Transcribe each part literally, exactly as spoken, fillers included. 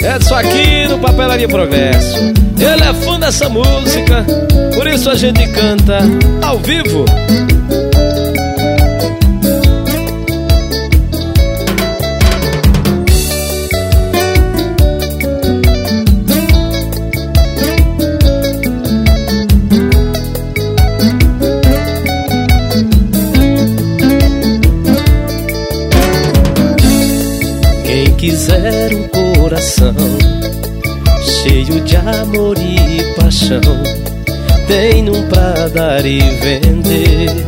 Edson aqui no Papelaria Progresso. Ele é fã dessa música, por isso a gente canta ao vivo. Quem quiser um coração cheio de amor e paixão, tem um pra dar e vender.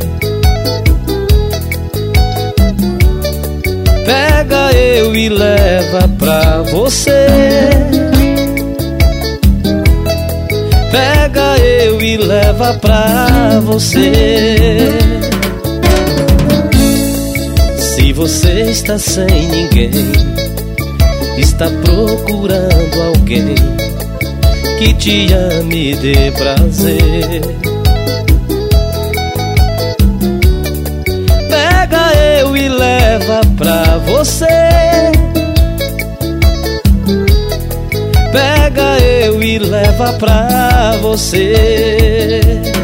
Pega eu e leva pra você. Pega eu e leva pra você. Se você está sem ninguém, está procurando alguém que te ame e dê prazer, pega eu e leva pra você. Pega eu e leva pra você.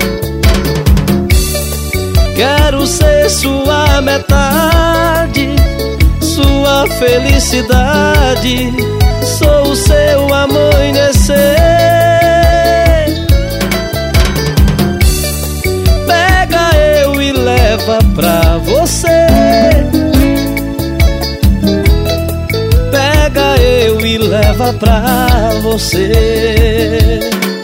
Quero ser sua metade, sua felicidade, sou o seu amanhecer. Pega eu e leva pra você. Pega eu e leva pra você.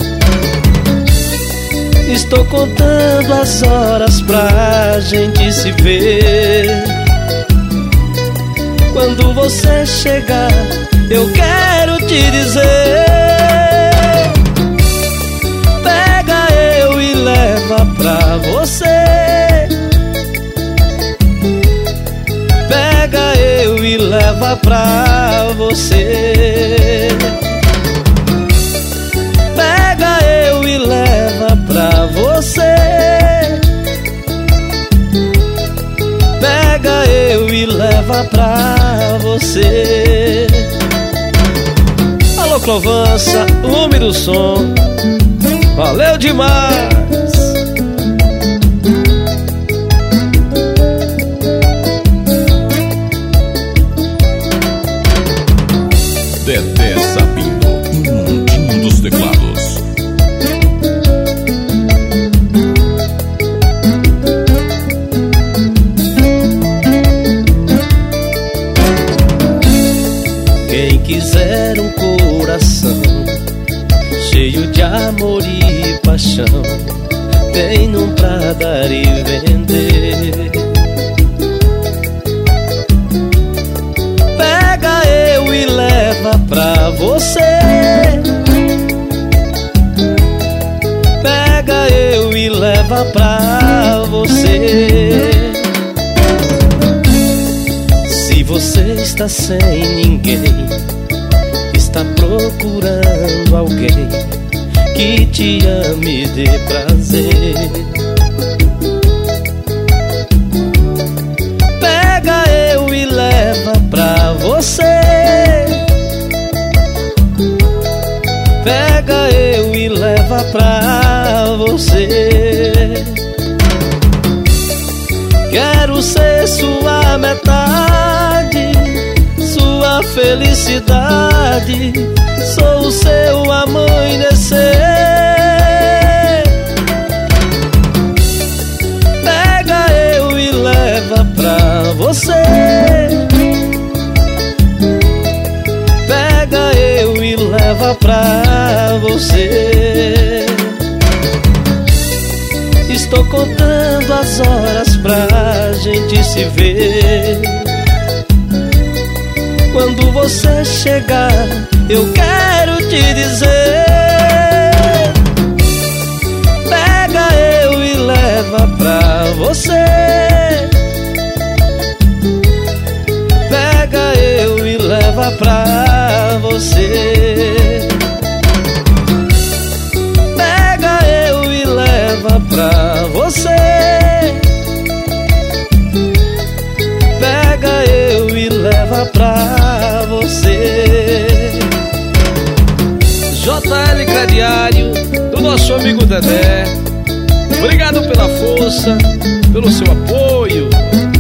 Estou contando as horas pra gente se ver. Quando você chegar, eu quero te dizer, pega eu e leva pra você. Pega eu e leva pra você. Pega eu e leva pra você. Pega eu e leva pra você. Alô Clovança, o homem do som, valeu demais. Dedé Sabino, o mundinho dos teclados. Quem quiser um coração cheio de amor e paixão, tem um pra dar e vender. Pega eu e leva pra você. Pega eu e leva pra você. Se você está sem ninguém, está procurando alguém que te ame e dê prazer, pega eu e leva pra você. Pega eu e leva pra você. Quero ser sua metade, sua felicidade, sou o seu amanhecer. Pega eu e leva pra você. Pega eu e leva pra você. Estou contando as horas pra gente se ver. Quando você chegar, eu quero te dizer, pega eu e leva pra você. Pega eu e leva pra você. Pega eu e leva pra você. Pega eu e leva pra você. crediário do nosso amigo Dedé. Obrigado pela força, pelo seu apoio.